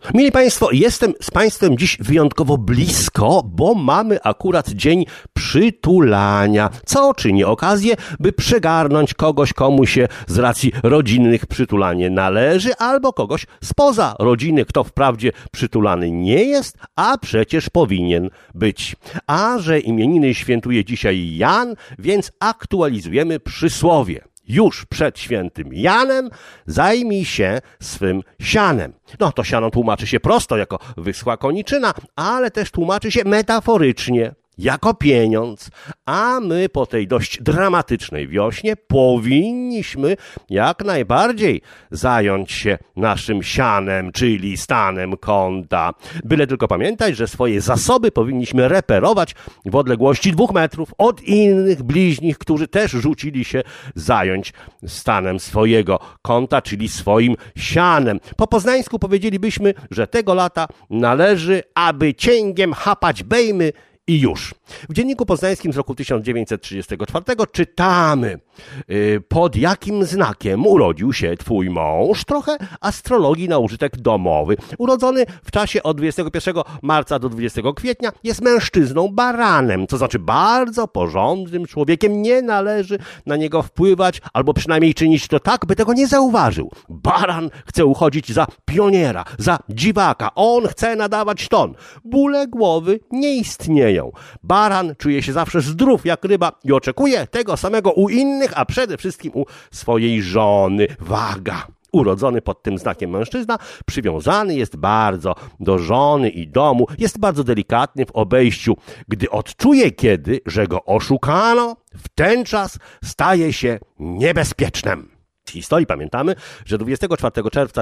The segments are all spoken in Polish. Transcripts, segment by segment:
Mili Państwo, jestem z Państwem dziś wyjątkowo blisko, bo mamy akurat dzień przytulania, co czyni okazję, by przygarnąć kogoś, komu się z racji rodzinnych przytulanie należy, albo kogoś spoza rodziny, kto wprawdzie przytulany nie jest, a przecież powinien być. A że imieniny świętuje dzisiaj Jan, więc aktualizujemy przysłowie. Już przed świętym Janem zajmij się swym sianem. No to siano tłumaczy się prosto jako wyschła koniczyna, ale też tłumaczy się metaforycznie jako pieniądz, a my po tej dość dramatycznej wiośnie powinniśmy jak najbardziej zająć się naszym sianem, czyli stanem konta. Byle tylko pamiętać, że swoje zasoby powinniśmy reperować w odległości 2 metrów od innych bliźnich, którzy też rzucili się zająć stanem swojego konta, czyli swoim sianem. Po poznańsku powiedzielibyśmy, że tego lata należy, aby cięgiem chapać bejmy, i już. W Dzienniku Poznańskim z roku 1934 czytamy, pod jakim znakiem urodził się twój mąż, trochę astrologii na użytek domowy. Urodzony w czasie od 21 marca do 20 kwietnia jest mężczyzną baranem, to znaczy bardzo porządnym człowiekiem. Nie należy na niego wpływać, albo przynajmniej czynić to tak, by tego nie zauważył. Baran chce uchodzić za pioniera, za dziwaka. On chce nadawać ton. Bóle głowy nie istnieją. Baran czuje się zawsze zdrów jak ryba i oczekuje tego samego u innych, a przede wszystkim u swojej żony. Waga. Urodzony pod tym znakiem mężczyzna przywiązany jest bardzo do żony i domu, jest bardzo delikatny w obejściu. Gdy odczuje kiedy, że go oszukano, w ten czas staje się niebezpiecznym. Z historii pamiętamy, że 24 czerwca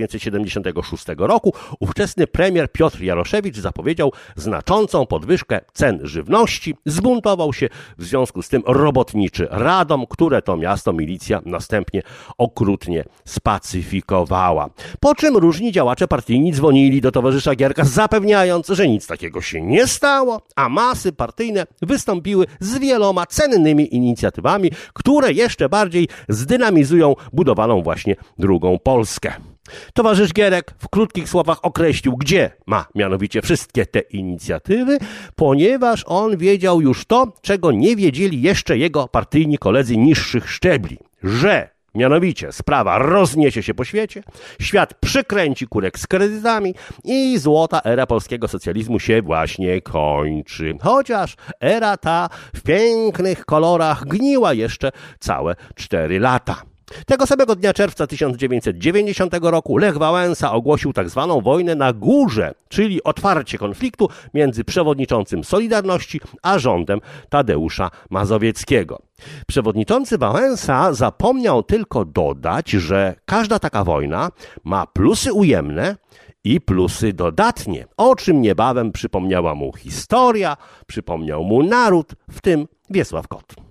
1976 roku ówczesny premier Piotr Jaroszewicz zapowiedział znaczącą podwyżkę cen żywności. Zbuntował się w związku z tym robotniczy Radom, które to miasto milicja następnie okrutnie spacyfikowała. Po czym różni działacze partyjni dzwonili do towarzysza Gierka, zapewniając, że nic takiego się nie stało, a masy partyjne wystąpiły z wieloma cennymi inicjatywami, które jeszcze bardziej zdynamizują budowaną właśnie drugą Polskę. Towarzysz Gierek w krótkich słowach określił, gdzie ma mianowicie wszystkie te inicjatywy, ponieważ on wiedział już to, czego nie wiedzieli jeszcze jego partyjni koledzy niższych szczebli, że mianowicie sprawa rozniesie się po świecie, świat przykręci kurek z kredytami i złota era polskiego socjalizmu się właśnie kończy. Chociaż era ta w pięknych kolorach gniła jeszcze całe 4 lata. Tego samego dnia czerwca 1990 roku Lech Wałęsa ogłosił tak zwaną wojnę na górze, czyli otwarcie konfliktu między przewodniczącym Solidarności a rządem Tadeusza Mazowieckiego. Przewodniczący Wałęsa zapomniał tylko dodać, że każda taka wojna ma plusy ujemne i plusy dodatnie, o czym niebawem przypomniała mu historia, przypomniał mu naród, w tym Wiesław Kot.